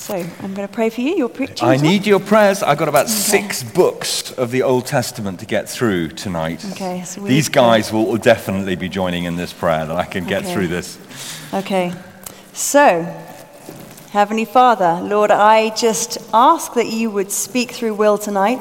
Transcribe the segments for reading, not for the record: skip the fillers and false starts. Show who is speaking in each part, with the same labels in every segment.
Speaker 1: So I'm going to pray for you. You're preaching.
Speaker 2: I need your prayers. I've got about 6 books of the Old Testament to get through tonight.
Speaker 1: Okay. So
Speaker 2: These guys will definitely be joining in this prayer that I can get through this.
Speaker 1: Okay. So, Heavenly Father, Lord, I just ask that you would speak through Will tonight.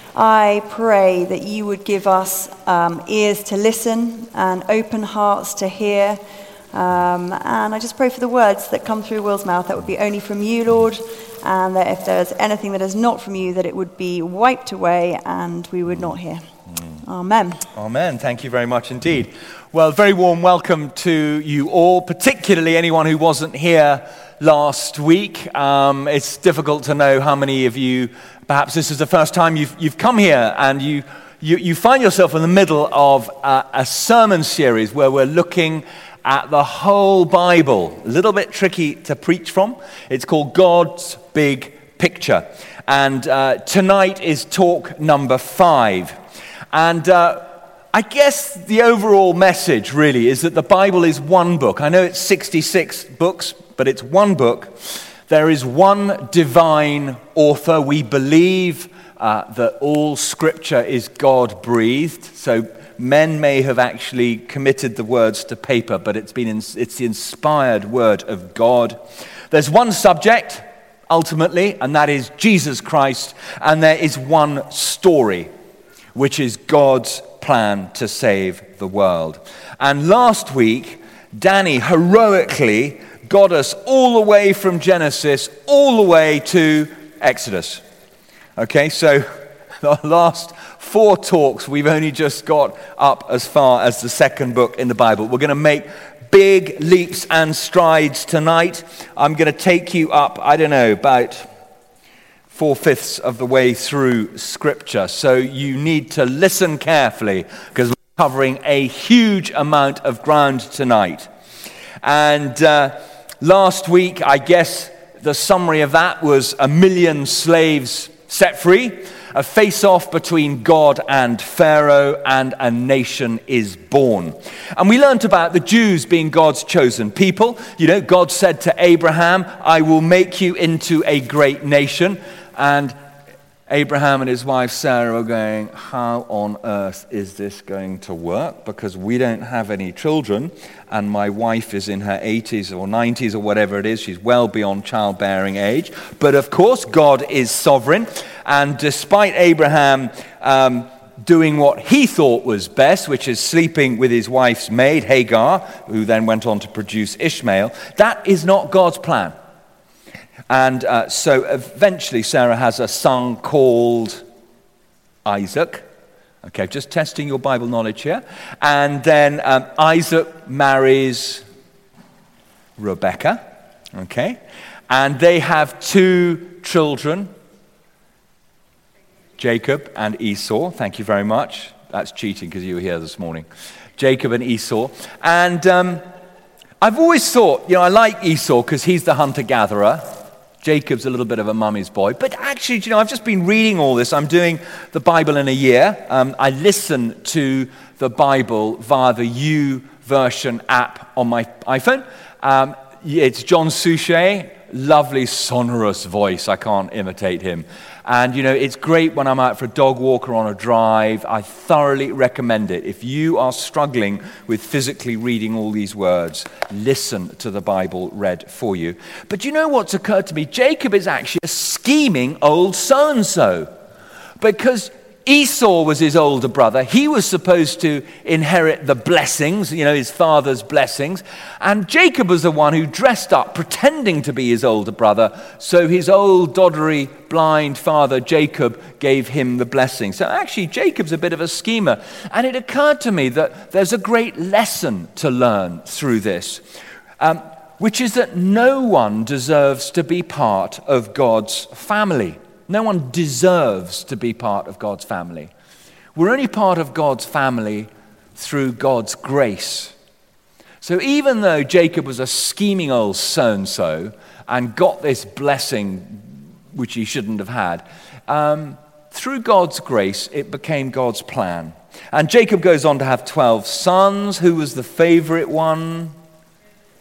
Speaker 1: I pray that you would give us ears to listen and open hearts to hear. And I just pray for the words that come through Will's mouth that would be only from you, Lord, and that if there's anything that is not from you, that it would be wiped away and we would not hear. Amen.
Speaker 2: Amen. Thank you very much indeed. Well, very warm welcome to you all, particularly anyone who wasn't here last week. It's difficult to know how many of you, perhaps this is the first time you've come here, and you find yourself in the middle of a sermon series where we're looking at the whole Bible. A little bit tricky to preach from. It's called God's Big Picture. And tonight is talk number 5. And I guess the overall message really is that the Bible is one book. I know it's 66 books, but it's one book. There is one divine author. We believe that all scripture is God-breathed. So men may have actually committed the words to paper, but it's the inspired word of God. There's one subject, ultimately, and that is Jesus Christ. And there is one story, which is God's plan to save the world. And last week, Danny heroically got us all the way from Genesis all the way to Exodus. Okay, so the last 4 talks, we've only just got up as far as the second book in the Bible. We're going to make big leaps and strides tonight. I'm going to take you up, about 4/5 of the way through Scripture. So you need to listen carefully because we're covering a huge amount of ground tonight. And last week, I guess the summary of that was 1 million slaves set free, a face-off between God and Pharaoh, and a nation is born. And we learned about the Jews being God's chosen people. You know, God said to Abraham, I will make you into a great nation. And Abraham and his wife Sarah are going, how on earth is this going to work? Because we don't have any children, and my wife is in her 80s or 90s or whatever it is. She's well beyond childbearing age. But of course, God is sovereign. And despite Abraham doing what he thought was best, which is sleeping with his wife's maid, Hagar, who then went on to produce Ishmael, that is not God's plan. And so eventually Sarah has a son called Isaac. Okay, just testing your Bible knowledge here. And then Isaac marries Rebecca. Okay. And they have 2 children, Jacob and Esau. Thank you very much. That's cheating because you were here this morning. Jacob and Esau. And I've always thought, I like Esau because he's the hunter-gatherer. Jacob's a little bit of a mummy's boy. But actually, I've just been reading all this. I'm doing the Bible in a year. I listen to the Bible via the YouVersion app on my iPhone. It's John Suchet, lovely sonorous voice. I can't imitate him. And, it's great when I'm out for a dog walk or on a drive. I thoroughly recommend it. If you are struggling with physically reading all these words, listen to the Bible read for you. But you know what's occurred to me? Jacob is actually a scheming old so-and-so. Because Esau was his older brother. He was supposed to inherit the blessings, his father's blessings. And Jacob was the one who dressed up, pretending to be his older brother. So his old, doddery, blind father, Jacob, gave him the blessing. So actually, Jacob's a bit of a schemer. And it occurred to me that there's a great lesson to learn through this, which is that no one deserves to be part of God's family. No one deserves to be part of God's family. We're only part of God's family through God's grace. So even though Jacob was a scheming old so-and-so and got this blessing which he shouldn't have had, through God's grace, it became God's plan. And Jacob goes on to have 12 sons. Who was the favorite one?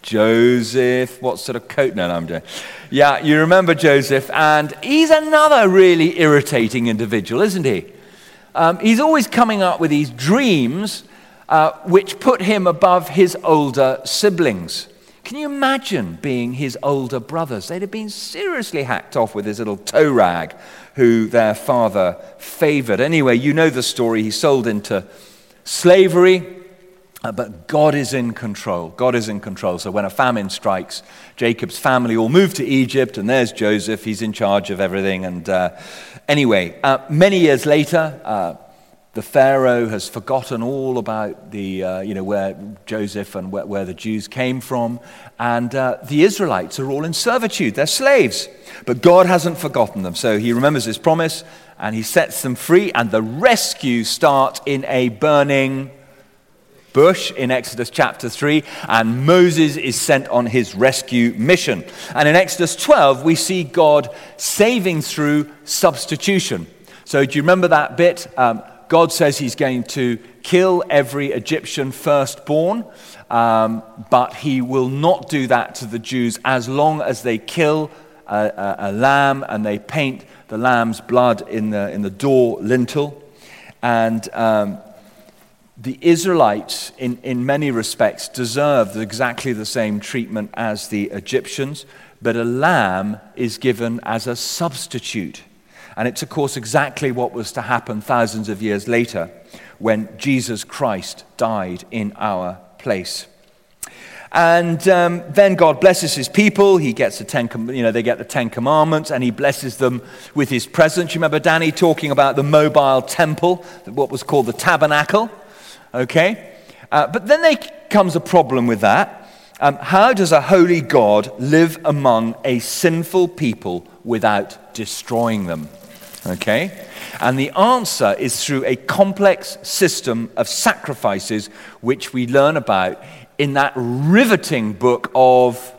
Speaker 2: Joseph, what sort of coat? No, I'm doing. Yeah, you remember Joseph, and he's another really irritating individual, isn't he? He's always coming up with these dreams which put him above his older siblings. Can you imagine being his older brothers? They'd have been seriously hacked off with his little toe rag who their father favored. Anyway, you know the story. He's sold into slavery. But God is in control. God is in control. So when a famine strikes, Jacob's family all move to Egypt, and there's Joseph. He's in charge of everything. And anyway, many years later, the Pharaoh has forgotten all about the, where Joseph and where the Jews came from. And the Israelites are all in servitude. They're slaves. But God hasn't forgotten them. So he remembers his promise, and he sets them free. And the rescue starts in a burning bush in Exodus chapter 3, and Moses is sent on his rescue mission. And in Exodus 12, we see God saving through substitution. So do you remember that bit? God says he's going to kill every Egyptian firstborn, but he will not do that to the Jews as long as they kill a lamb and they paint the lamb's blood in the door lintel. And the Israelites, in many respects, deserved exactly the same treatment as the Egyptians, but a lamb is given as a substitute. And it's, of course, exactly what was to happen thousands of years later when Jesus Christ died in our place. And then God blesses his people. He gets they get the Ten Commandments, and he blesses them with his presence. You remember Danny talking about the mobile temple, what was called the tabernacle? Okay, but then there comes a problem with that. How does a holy God live among a sinful people without destroying them? Okay, and the answer is through a complex system of sacrifices which we learn about in that riveting book of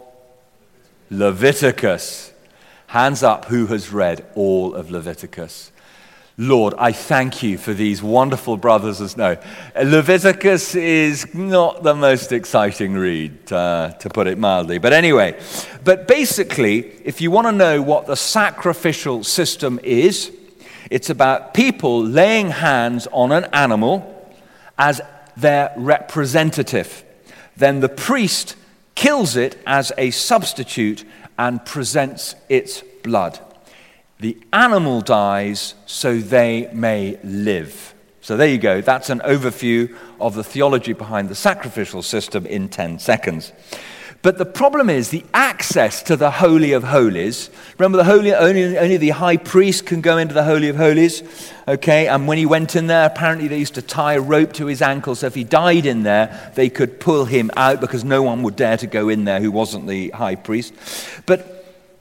Speaker 2: Leviticus. Hands up who has read all of Leviticus. Lord, I thank you for these wonderful brothers. No, Leviticus is not the most exciting read, to put it mildly. But anyway, basically, if you want to know what the sacrificial system is, it's about people laying hands on an animal as their representative. Then the priest kills it as a substitute and presents its blood. The animal dies so they may live. So there you go. That's an overview of the theology behind the sacrificial system in 10 seconds. But the problem is the access to the Holy of Holies. Remember, only the high priest can go into the Holy of Holies. Okay, and when he went in there, apparently they used to tie a rope to his ankle, so if he died in there, they could pull him out because no one would dare to go in there who wasn't the high priest. But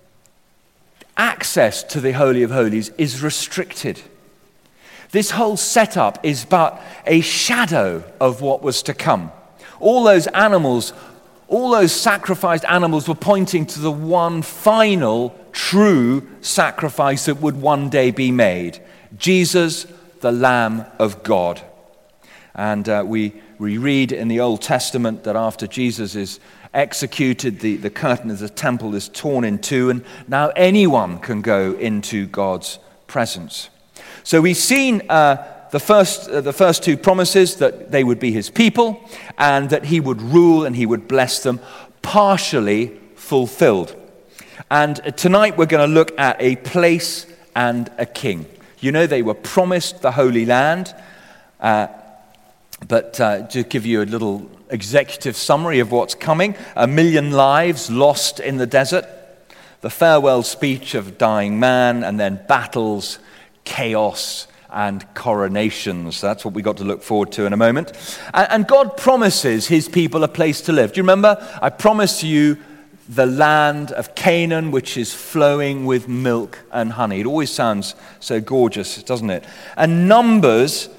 Speaker 2: access to the Holy of Holies is restricted. This whole setup is but a shadow of what was to come. All those animals, all those sacrificed animals were pointing to the one final true sacrifice that would one day be made. Jesus, the Lamb of God. And we read in the Old Testament that after Jesus is executed, the curtain of the temple is torn in two, and now anyone can go into God's presence. So we've seen the first two promises, that they would be his people and that he would rule and he would bless them, partially fulfilled. And tonight we're going to look at a place and a king. You know, they were promised the Holy Land, but to give you a little executive summary of what's coming: 1 million lives lost in the desert, the farewell speech of a dying man, and then battles, chaos, and coronations. That's what we got to look forward to in a moment. And God promises his people a place to live. Do you remember? I promised you the land of Canaan, which is flowing with milk and honey. It always sounds so gorgeous, doesn't it? And Numbers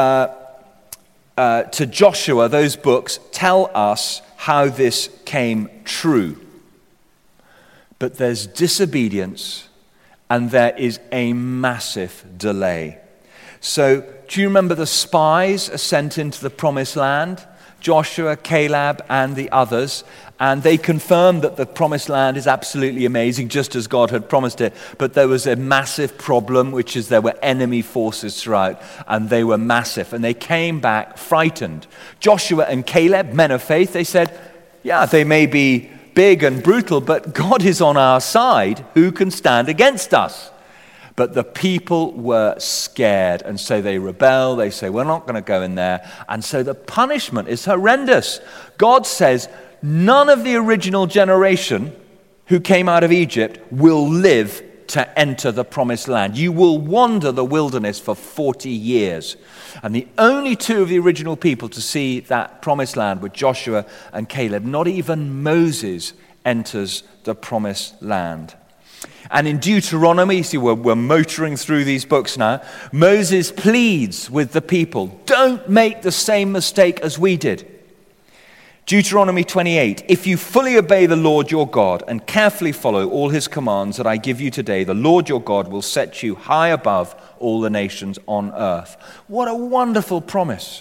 Speaker 2: to Joshua, those books tell us how this came true. But there's disobedience and there is a massive delay. So, do you remember the spies are sent into the promised land? Joshua, Caleb, and the others. And they confirmed that the promised land is absolutely amazing, just as God had promised it. But there was a massive problem, which is there were enemy forces throughout, and they were massive. And they came back frightened. Joshua and Caleb, men of faith, they said, yeah, they may be big and brutal, but God is on our side. Who can stand against us? But the people were scared, and so they rebel. They say, we're not going to go in there. And so the punishment is horrendous. God says, none of the original generation who came out of Egypt will live to enter the promised land. You will wander the wilderness for 40 years. And the only two of the original people to see that promised land were Joshua and Caleb. Not even Moses enters the promised land. And in Deuteronomy, see, we're motoring through these books now. Moses pleads with the people, don't make the same mistake as we did. Deuteronomy 28, if you fully obey the Lord your God and carefully follow all his commands that I give you today, the Lord your God will set you high above all the nations on earth. What a wonderful promise.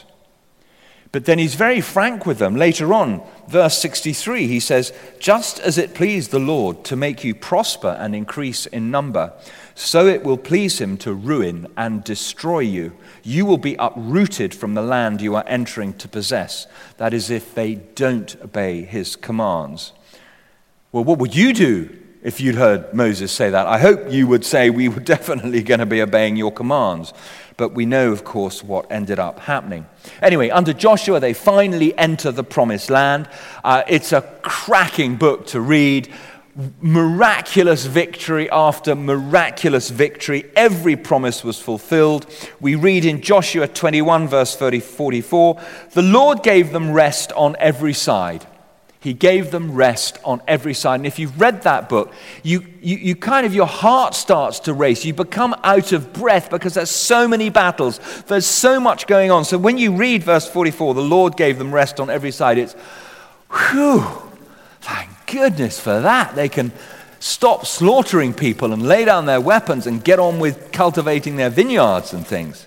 Speaker 2: But then he's very frank with them. Later on, verse 63, he says, just as it pleased the Lord to make you prosper and increase in number, so it will please him to ruin and destroy you. You will be uprooted from the land you are entering to possess. That is, if they don't obey his commands. Well, what would you do if you'd heard Moses say that? I hope you would say, we were definitely going to be obeying your commands. But we know, of course, what ended up happening. Anyway, under Joshua, they finally enter the promised land. It's a cracking book to read. Miraculous victory after miraculous victory. Every promise was fulfilled. We read in Joshua 21, verse 44, the Lord gave them rest on every side. He gave them rest on every side. And if you've read that book, you kind of, your heart starts to race. You become out of breath because there's so many battles. There's so much going on. So when you read verse 44, the Lord gave them rest on every side, it's, whew, thank goodness for that. They can stop slaughtering people and lay down their weapons and get on with cultivating their vineyards and things.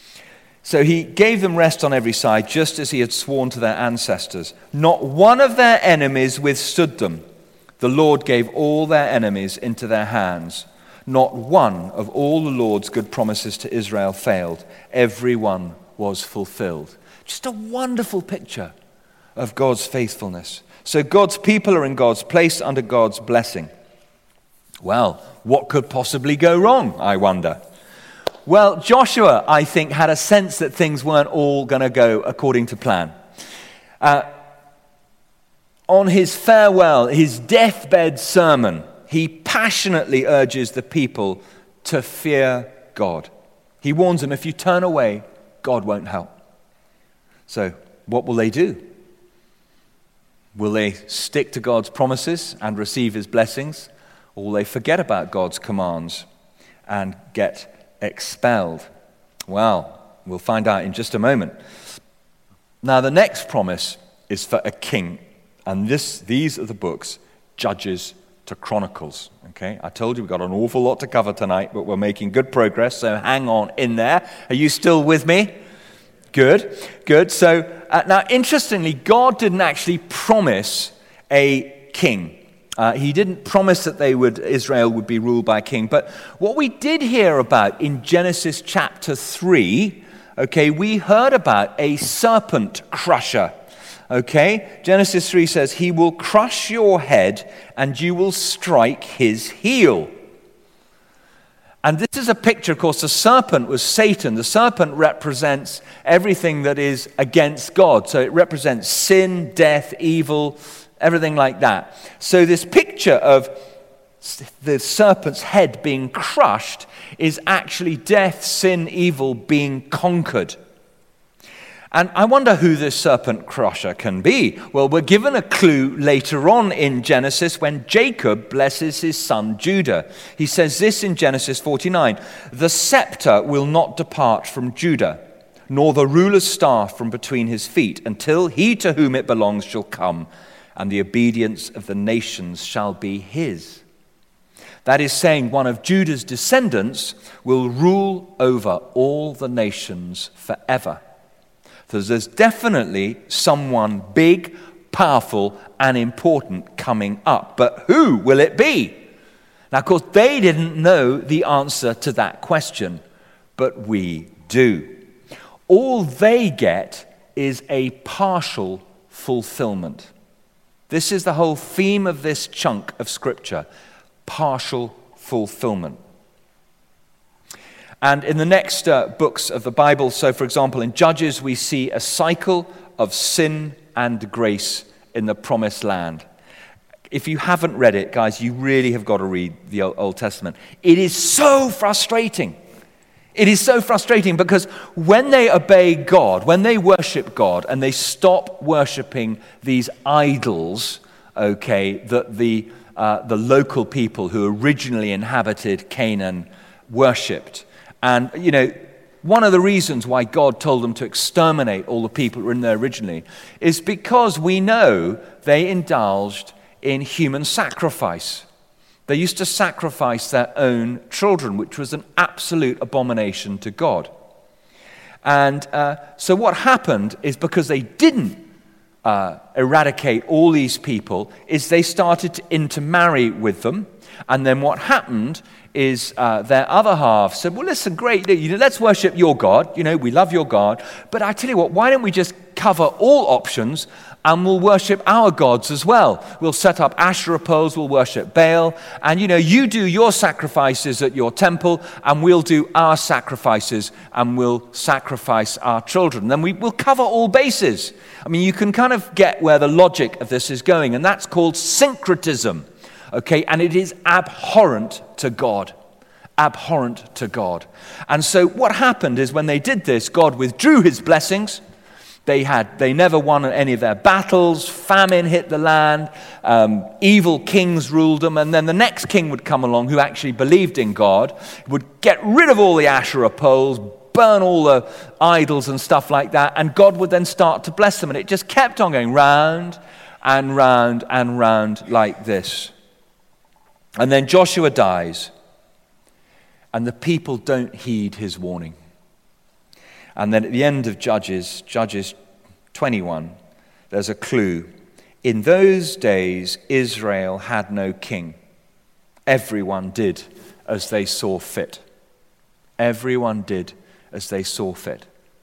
Speaker 2: So he gave them rest on every side, just as he had sworn to their ancestors. Not one of their enemies withstood them. The Lord gave all their enemies into their hands. Not one of all the Lord's good promises to Israel failed. Every one was fulfilled. Just a wonderful picture of God's faithfulness. So God's people are in God's place under God's blessing. Well, what could possibly go wrong, I wonder? Well, Joshua, I think, had a sense that things weren't all going to go according to plan. On his farewell, his deathbed sermon, he passionately urges the people to fear God. He warns them, if you turn away, God won't help. So, what will they do? Will they stick to God's promises and receive his blessings? Or will they forget about God's commands and get expelled? Well, we'll find out in just a moment. Now, the next promise is for a king. And these are the books, Judges to Chronicles. Okay, I told you we've got an awful lot to cover tonight, but we're making good progress, so hang on in there. Are you still with me? Good. So, now, interestingly, God didn't actually promise a king. He didn't promise that Israel would be ruled by a king. But what we did hear about in Genesis chapter 3, okay, we heard about a serpent crusher. Okay, Genesis 3 says, he will crush your head and you will strike his heel. And this is a picture, of course, the serpent was Satan. The serpent represents everything that is against God. So it represents sin, death, evil, everything like that. So this picture of the serpent's head being crushed is actually death, sin, evil being conquered. And I wonder who this serpent crusher can be. Well, we're given a clue later on in Genesis when Jacob blesses his son Judah. He says this in Genesis 49, the scepter will not depart from Judah, nor the ruler's staff from between his feet, until he to whom it belongs shall come, and the obedience of the nations shall be his. That is saying one of Judah's descendants will rule over all the nations forever. So there's definitely someone big, powerful and important coming up. But who will it be? Now, of course, they didn't know the answer to that question, but we do. All they get is a partial fulfillment. This is the whole theme of this chunk of Scripture, partial fulfillment. And in the next books of the Bible, so for example in Judges, we see a cycle of sin and grace in the Promised Land. If you haven't read it, guys, you really have got to read the Old Testament. It is so frustrating. It is so frustrating because when they obey God, when they worship God and they stop worshiping these idols, that the local people who originally inhabited Canaan worshipped. And, one of the reasons why God told them to exterminate all the people who were in there originally is because we know they indulged in human sacrifice. They used to sacrifice their own children, which was an absolute abomination to God. And so what happened is because they didn't eradicate all these people, is they started to intermarry with them. And then what happened is their other half said, well, listen, great, let's worship your God. We love your God. But I tell you what, why don't we just cover all options and we'll worship our gods as well. We'll set up Asherah poles, we'll worship Baal. And, you do your sacrifices at your temple and we'll do our sacrifices and we'll sacrifice our children. Then we'll cover all bases. I mean, you can kind of get where the logic of this is going, and that's called syncretism. And it is abhorrent to God. Abhorrent to God. And so what happened is when they did this, God withdrew his blessings. They never won any of their battles. Famine hit the land. Evil kings ruled them. And then the next king would come along who actually believed in God, would get rid of all the Asherah poles, burn all the idols and stuff like that, and God would then start to bless them. And it just kept on going round and round and round like this. And then Joshua dies, and the people don't heed his warning. And then at the end of Judges 21, there's a clue. In those days, Israel had no king. Everyone did as they saw fit. Everyone did as they saw fit.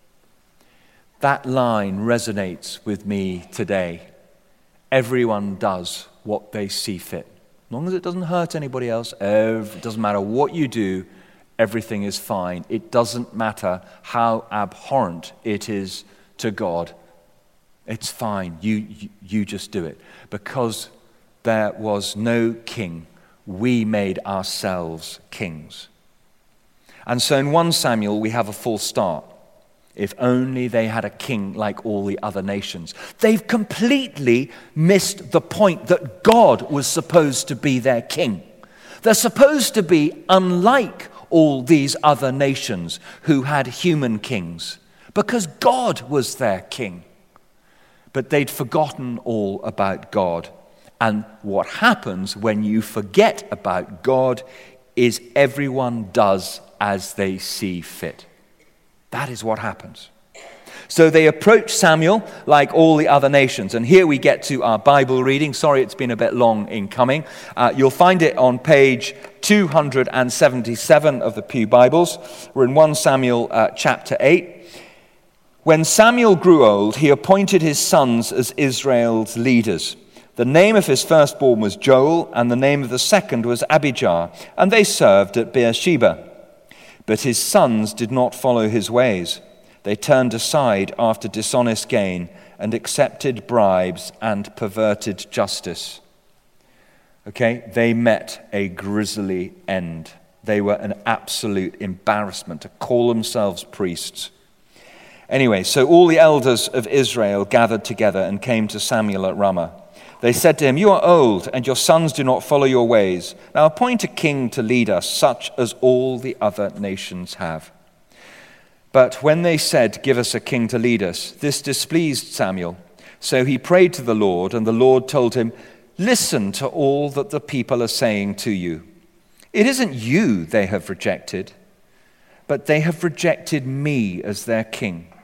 Speaker 2: That line resonates with me today. Everyone does what they see fit. As long as it doesn't hurt anybody else, it doesn't matter what you do, everything is fine. It doesn't matter how abhorrent it is to God. It's fine. You just do it. Because there was no king, we made ourselves kings. And so in 1 Samuel, we have a full start. If only they had a king like all the other nations. They've completely missed the point that God was supposed to be their king. They're supposed to be unlike all these other nations who had human kings, because God was their king. But they'd forgotten all about God. And what happens when you forget about God is everyone does as they see fit. That is what happens. So they approach Samuel like all the other nations. And here we get to our Bible reading. Sorry, it's been a bit long in coming. You'll find it on page 277 of the Pew Bibles. We're in 1 Samuel chapter 8. When Samuel grew old, he appointed his sons as Israel's leaders. The name of his firstborn was Joel, and the name of the second was Abijah, and they served at Beersheba. But his sons did not follow his ways. They turned aside after dishonest gain and accepted bribes and perverted justice. They met a grisly end. They were an absolute embarrassment to call themselves priests. Anyway, so all the elders of Israel gathered together and came to Samuel at Ramah. They said to him, "You are old, and your sons do not follow your ways. Now appoint a king to lead us, such as all the other nations have." But when they said, "Give us a king to lead us," this displeased Samuel. So he prayed to the Lord, and the Lord told him, "Listen to all that the people are saying to you. It isn't you they have rejected, but they have rejected me as their king.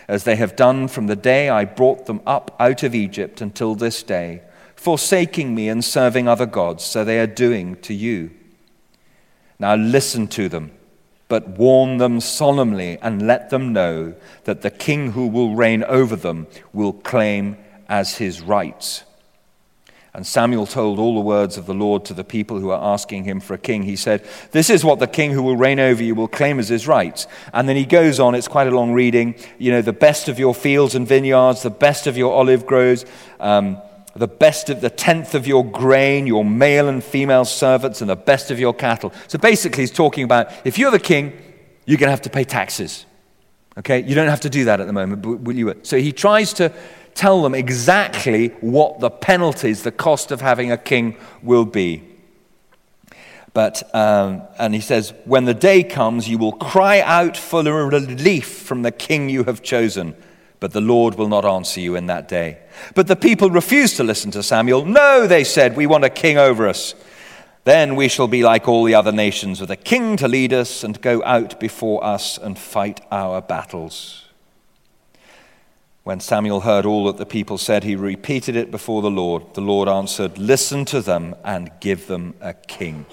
Speaker 2: as they have done from the day I brought them up out of Egypt until this day, forsaking me and serving other gods, so they are doing to you. Now listen to them, but warn them solemnly and let them know that the king who will reign over them will claim as his rights." And Samuel told all the words of the Lord to the people who are asking him for a king. He said, "This is what the king who will reign over you will claim as his rights." And then he goes on, it's quite a long reading, the best of your fields and vineyards, the best of your olive groves, the best of the tenth of your grain, your male and female servants, and the best of your cattle. So basically he's talking about, if you're the king, you're going to have to pay taxes. Okay? You don't have to do that at the moment, but will you? So he tries to tell them exactly what the penalties, the cost of having a king will be. But, and he says, "When the day comes, you will cry out for relief from the king you have chosen, but the Lord will not answer you in that day." But the people refused to listen to Samuel. "No," they said, "we want a king over us. Then we shall be like all the other nations, with a king to lead us and go out before us and fight our battles." When Samuel heard all that the people said, he repeated it before the Lord. The Lord answered, "Listen to them and give them a king."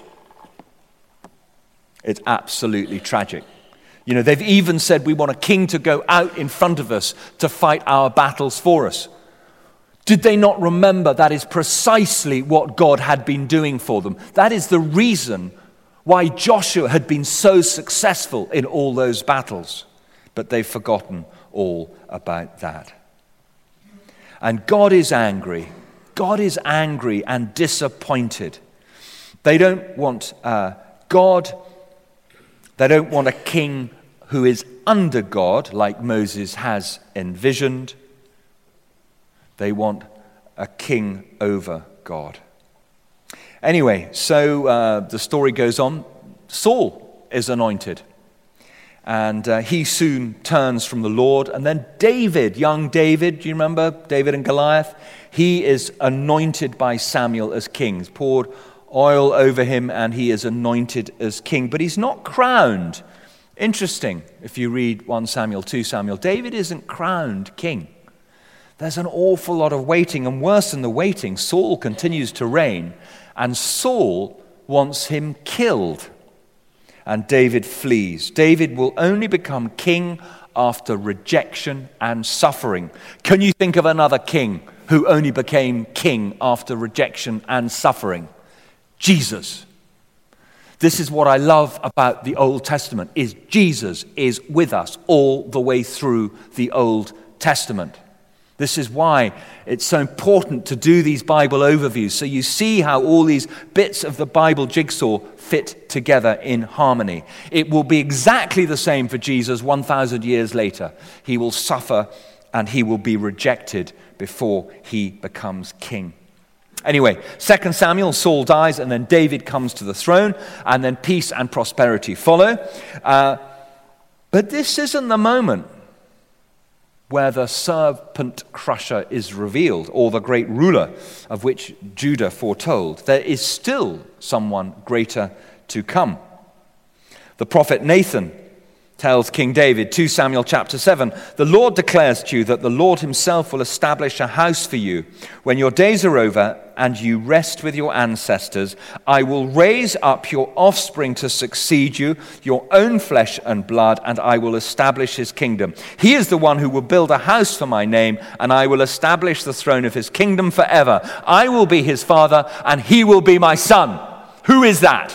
Speaker 2: It's absolutely tragic. They've even said, "We want a king to go out in front of us to fight our battles for us." Did they not remember that is precisely what God had been doing for them? That is the reason why Joshua had been so successful in all those battles. But they've forgotten all about that. And God is angry. God is angry and disappointed. They don't want God. They don't want a king who is under God, like Moses has envisioned. They want a king over God. Anyway, so the story goes on. Saul is anointed. And he soon turns from the Lord. And then David, young David, do you remember David and Goliath? He is anointed by Samuel as king. He's poured oil over him and he is anointed as king. But he's not crowned. Interesting, if you read 1 Samuel, 2 Samuel, David isn't crowned king. There's an awful lot of waiting, and worse than the waiting, Saul continues to reign, and Saul wants him killed. And David flees. David will only become king after rejection and suffering. Can you think of another king who only became king after rejection and suffering? Jesus. This is what I love about the Old Testament, is Jesus is with us all the way through the Old Testament. This is why it's so important to do these Bible overviews, so you see how all these bits of the Bible jigsaw fit together in harmony. It will be exactly the same for Jesus 1,000 years later. He will suffer and he will be rejected before he becomes king. Anyway, 2 Samuel, Saul dies, and then David comes to the throne, and then peace and prosperity follow. But this isn't the moment where the serpent crusher is revealed, or the great ruler of which Judah foretold. There is still someone greater to come. The prophet Nathan tells King David, 2 Samuel chapter 7, "The Lord declares to you that the Lord himself will establish a house for you. When your days are over and you rest with your ancestors, I will raise up your offspring to succeed you, your own flesh and blood, and I will establish his kingdom. He is the one who will build a house for my name, and I will establish the throne of his kingdom forever. I will be his father, and he will be my son." Who is that?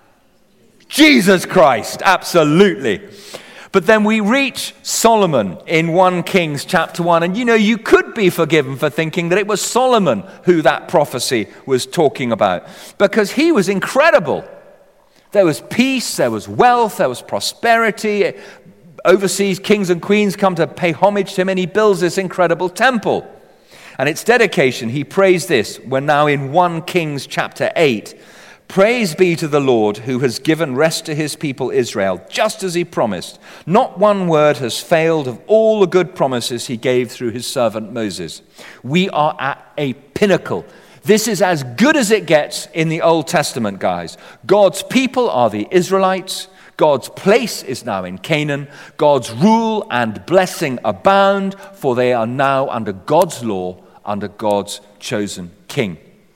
Speaker 2: Jesus Christ, absolutely. But then we reach Solomon in 1 Kings chapter 1. And you could be forgiven for thinking that it was Solomon who that prophecy was talking about, because he was incredible. There was peace, there was wealth, there was prosperity. Overseas kings and queens come to pay homage to him, and he builds this incredible temple. And its dedication, he prays this. We're now in 1 Kings chapter 8. "Praise be to the Lord who has given rest to his people Israel, just as he promised. Not one word has failed of all the good promises he gave through his servant Moses." We are at a pinnacle. This is as good as it gets in the Old Testament, guys. God's people are the Israelites. God's place is now in Canaan. God's rule and blessing abound, for they are now under God's law, under God's chosen king.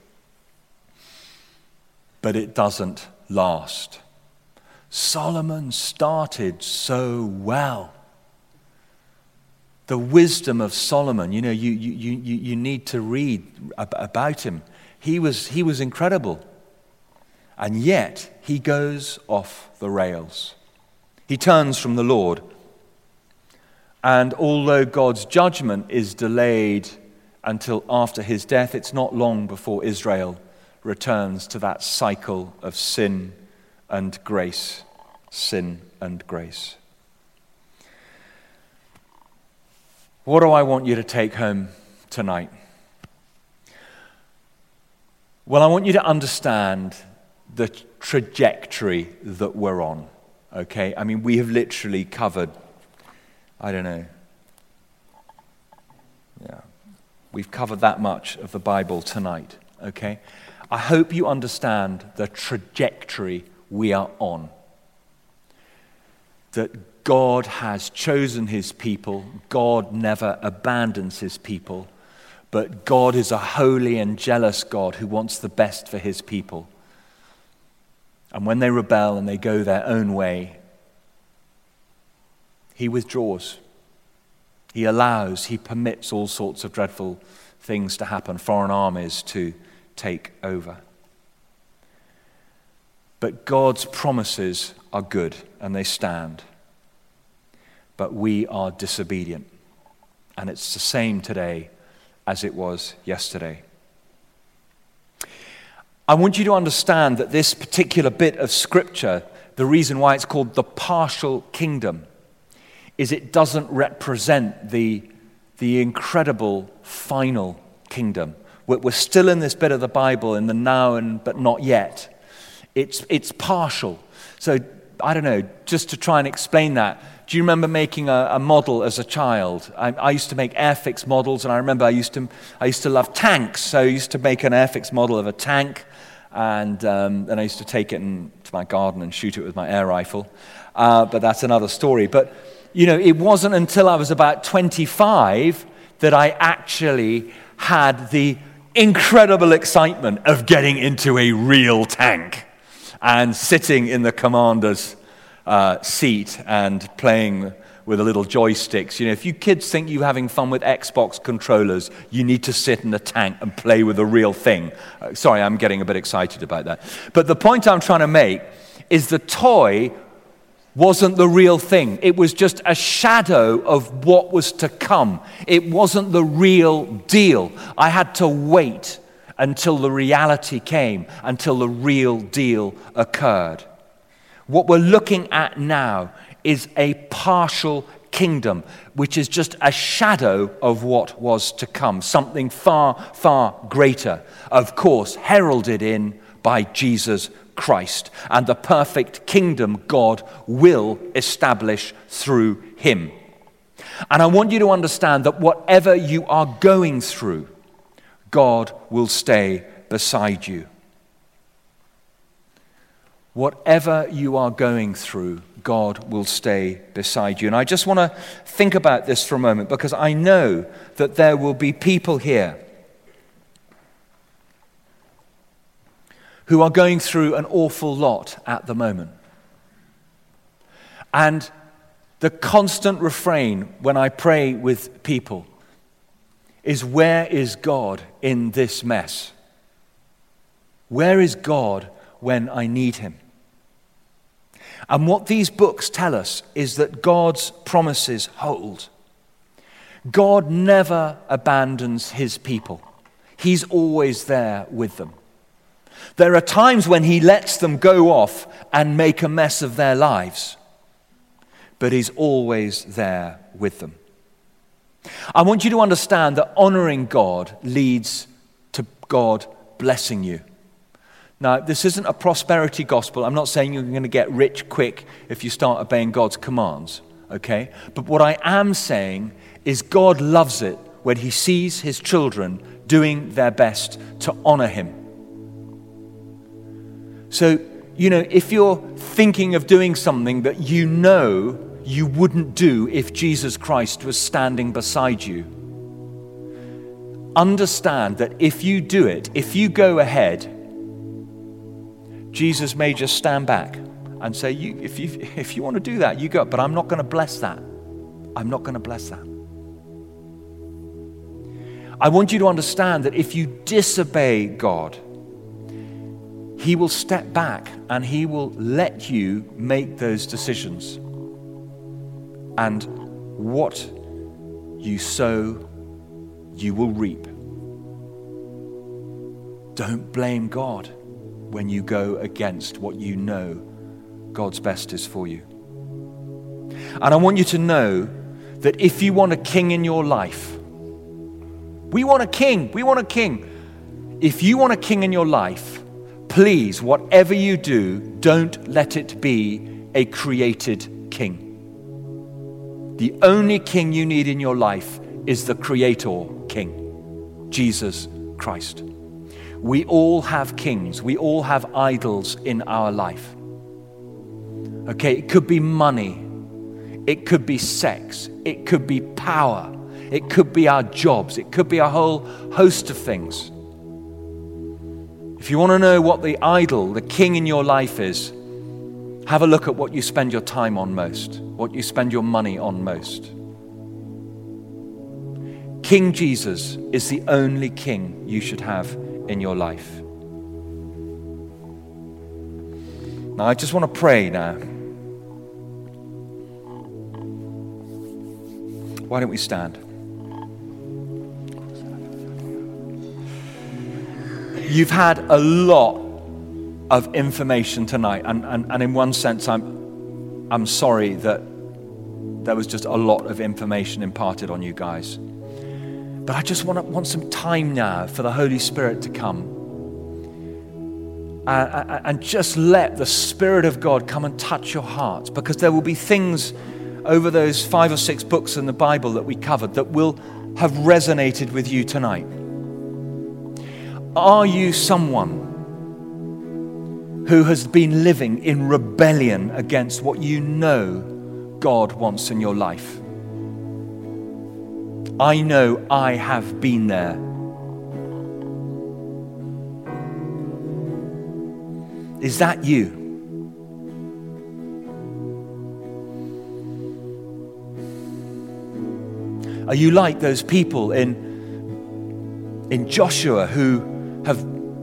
Speaker 2: But it doesn't last. Solomon started so well. The wisdom of Solomon, you need to read about him. He was incredible. And yet, he goes off the rails. He turns from the Lord. And although God's judgment is delayed until after his death, it's not long before Israel returns to that cycle of sin and grace. Sin and grace. What do I want you to take home tonight? Well, I want you to understand the trajectory that we're on, okay? I mean, we have literally covered, we've covered that much of the Bible tonight, okay? I hope you understand the trajectory we are on. That God has chosen his people. God never abandons his people. But God is a holy and jealous God who wants the best for his people. And when they rebel and they go their own way, he withdraws. He allows, he permits all sorts of dreadful things to happen, foreign armies to take over. But God's promises are good and they stand. But we are disobedient. And it's the same today as it was yesterday. I want you to understand that this particular bit of scripture, the reason why it's called the partial kingdom, is it doesn't represent the incredible final kingdom. We're still in this bit of the Bible in the now and but not yet. It's partial. So, I don't know, just to try and explain that, do you remember making a model as a child? I used to make Airfix models, and I remember I used to love tanks, so I used to make an Airfix model of a tank, and then I used to take it into my garden and shoot it with my air rifle, but that's another story. But, it wasn't until I was about 25 that I actually had the incredible excitement of getting into a real tank and sitting in the commander's seat and playing with the little joysticks. If you kids think you're having fun with Xbox controllers, you need to sit in a tank and play with the real thing. Sorry, I'm getting a bit excited about that. But the point I'm trying to make is the toy wasn't the real thing. It was just a shadow of what was to come. It wasn't the real deal. I had to wait until the reality came, until the real deal occurred. What we're looking at now is a partial kingdom, which is just a shadow of what was to come, something far, far greater, of course, heralded in by Jesus Christ, and the perfect kingdom God will establish through him. And I want you to understand that whatever you are going through, God will stay beside you. Whatever you are going through, God will stay beside you. And I just want to think about this for a moment, because I know that there will be people here who are going through an awful lot at the moment. And the constant refrain when I pray with people is, where is God in this mess? Where is God when I need him? And what these books tell us is that God's promises hold. God never abandons his people. He's always there with them. There are times when he lets them go off and make a mess of their lives, but he's always there with them. I want you to understand that honoring God leads to God blessing you. Now, this isn't a prosperity gospel. I'm not saying you're going to get rich quick if you start obeying God's commands, okay? But what I am saying is God loves it when he sees his children doing their best to honor him. So if you're thinking of doing something that you know you wouldn't do if Jesus Christ was standing beside you, understand that if you do it, if you go ahead, Jesus may just stand back and say, if you want to do that, you go, but I'm not going to bless that. I'm not going to bless that. I want you to understand that if you disobey God, He will step back and He will let you make those decisions. And what you sow, you will reap. Don't blame God when you go against what you know God's best is for you. And I want you to know that if you want a king in your life, we want a king. If you want a king in your life, please, whatever you do, don't let it be a created king. The only king you need in your life is the Creator King, Jesus Christ. We all have kings. We all have idols in our life. Okay, it could be money. It could be sex. It could be power. It could be our jobs. It could be a whole host of things. If you want to know what the idol, the king in your life is, have a look at what you spend your time on most, what you spend your money on most. King Jesus is the only king you should have in your life. Now, I just want to pray now. Why don't we stand? You've had a lot of information tonight, and in one sense, I'm sorry that there was just a lot of information imparted on you guys. But I just want some time now for the Holy Spirit to come and just let the Spirit of God come and touch your hearts, because there will be things over those 5 or 6 books in the Bible that we covered that will have resonated with you tonight. Are you someone who has been living in rebellion against what you know God wants in your life? I know I have been there. Is that you? Are you like those people in Joshua who have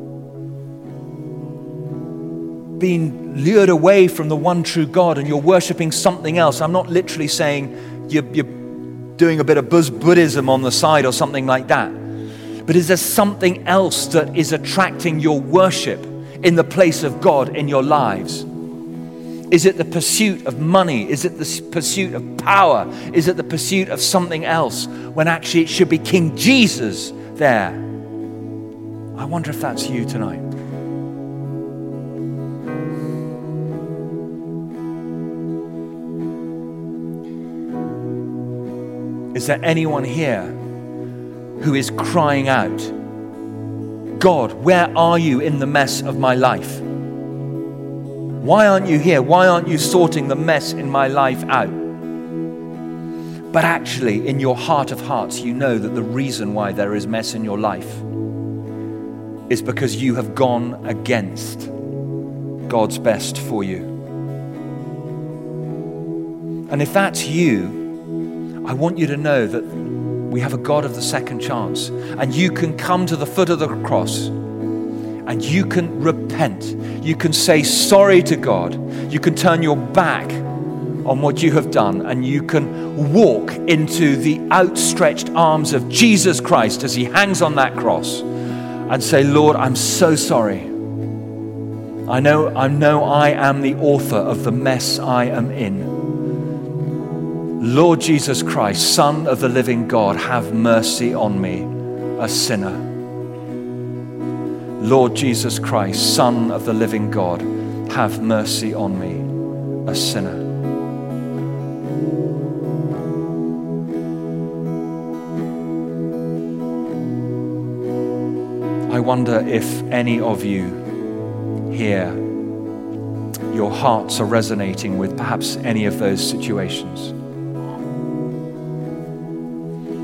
Speaker 2: been lured away from the one true God and you're worshiping something else? I'm not literally saying you're doing a bit of Buddhism on the side or something like that. But is there something else that is attracting your worship in the place of God in your lives? Is it the pursuit of money? Is it the pursuit of power? Is it the pursuit of something else when actually it should be King Jesus there? I wonder if that's you tonight. Is there anyone here who is crying out, God, where are you in the mess of my life? Why aren't you here? Why aren't you sorting the mess in my life out? But actually, in your heart of hearts, you know that the reason why there is mess in your life is because you have gone against God's best for you. And if that's you, I want you to know that we have a God of the second chance, and you can come to the foot of the cross and you can repent. You can say sorry to God. You can turn your back on what you have done, and you can walk into the outstretched arms of Jesus Christ as he hangs on that cross and say, Lord, I'm so sorry. I know I am the author of the mess I am in. Lord Jesus Christ, Son of the living God, have mercy on me, a sinner. Lord Jesus Christ, Son of the living God, have mercy on me, a sinner. I wonder if any of you here your hearts are resonating with perhaps any of those situations.